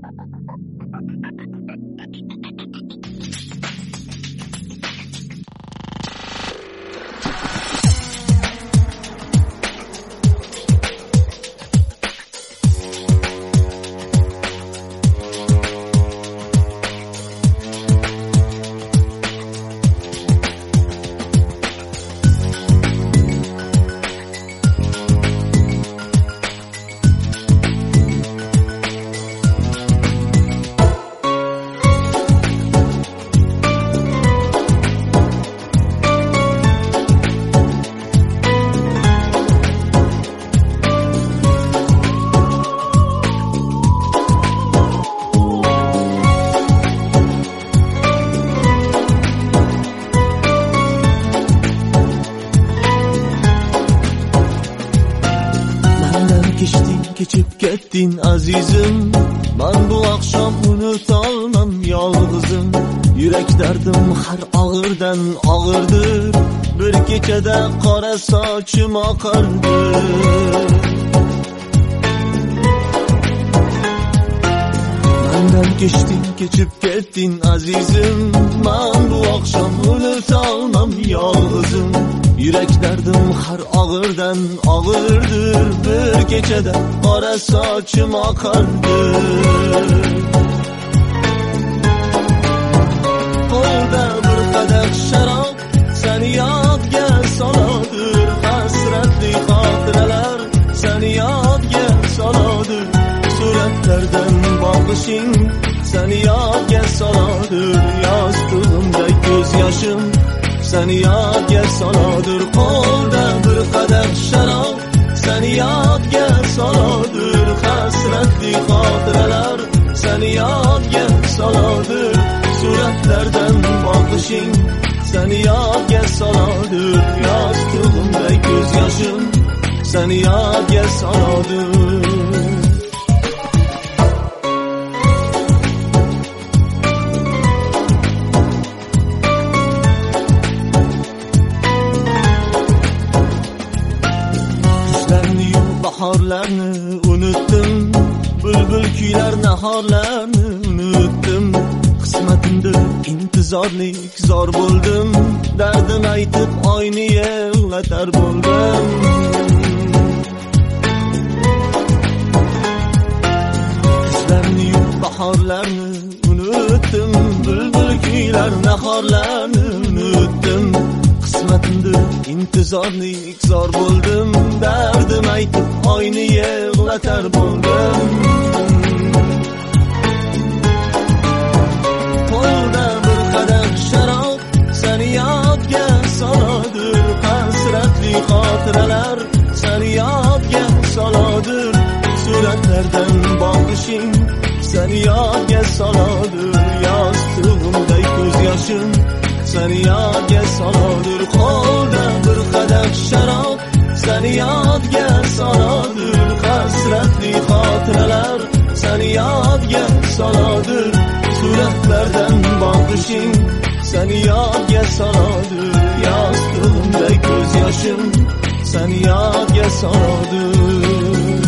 Kechib ketdin azizim, men bu akşam unutolmam yolg'izim. Yurak dardim har og'irdan og'irdir, bir kechada qora sochim oqardi. Mendan kechib ketdin azizim, men bu akşam unutolmam yolg'izim. Yurak dardim har og'irdan og'irdir, bir kechada qora sochim oqardi. Qo'lda bir qadah sharob seni yodga soladir, hasratli xotiralar seni yodga soladir. Suratlardan boqishing seni yodga soladir, yostug'imda ko'z yoshim seni yodga soladir. Qo'lda bir qadah sharob seni yodga soladir, hasratli xotiralar seni yodga soladir. Suratlardan boqishing seni yodga soladir, yostug'imda ko'z yoshim seni yodga soladir. Bahorlarni unutdim, bulbul kuylar nahorlarni unutdim. Qismatimda intizorlik zor bo'ldim, dardim aytib oyni yig'latar bo'ldim. Qishlarni bahorlarni unutdim, bulbul kuylar nahorlarni unutdim. Qismatimda intizorlik zor bo'ldim, dardim aytib oyni yig'latar bo'ldim. Qo'lda bir qadah sharob seni yodga soladir, hasratli xotiralar seni yodga soladir. Suratlardan boqishing seni yodga soladir, yostug'imda ko'z yoshim seni yodga soladir. Qo'lda bir qadah sharob seni yodga soladir, hasratli xotiralar seni yodga soladir. Suratlardan boqishing seni yodga soladir, yostug'imda ko'z yoshim seni yodga soladir.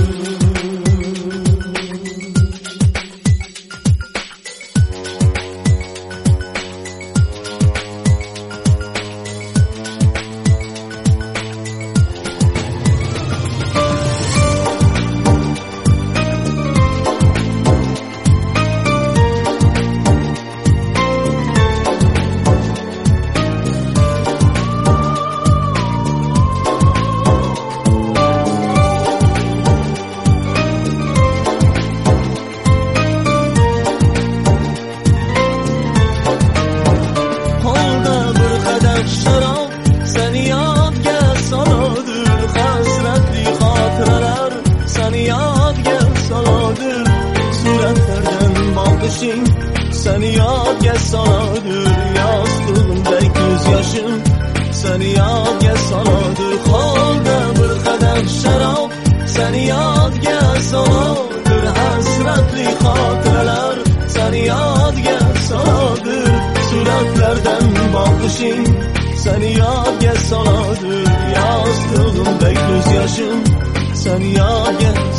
Seni yodga soladir, yostug'imda ko'z yoshim seni yodga soladir. Qo'lda bir qadah sharob seni yodga soladir, hasratli xotiralar seni yodga soladir. Suratlardan boqishing seni yodga soladir, yostug'imda ko'z yoshim seni yodga